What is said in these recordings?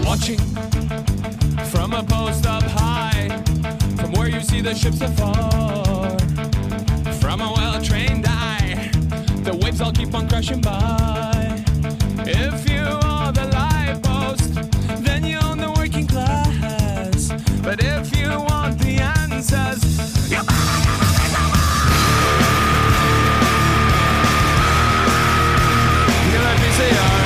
watching from a post up high, from where you see the ships afar, from a well-trained eye, the waves all keep on crashing by. If you are the light post, then you own the working class. But if you want the answers, you let me say your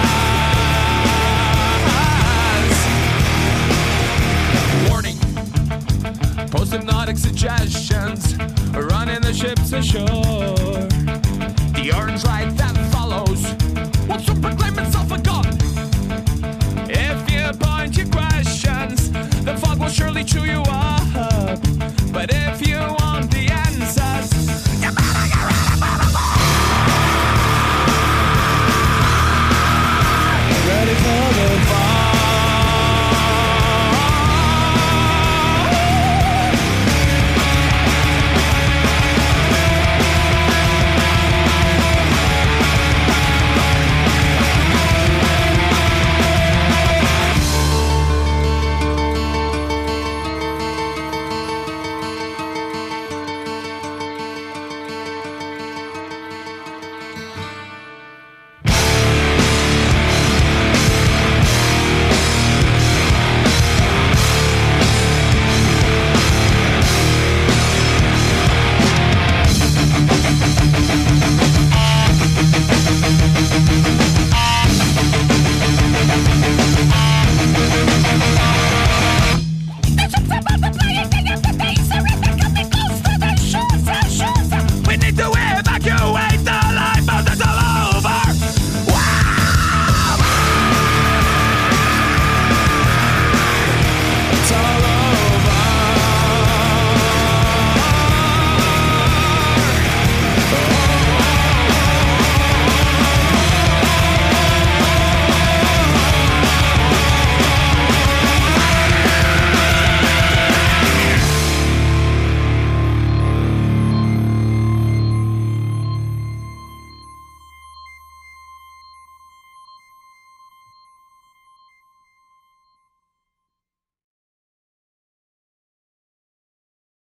eyes. Warning, post-hypnotic suggestions, running the ships ashore. The orange light that follows will soon proclaim itself a god. If you point your questions, the fog will surely chew you up. But if you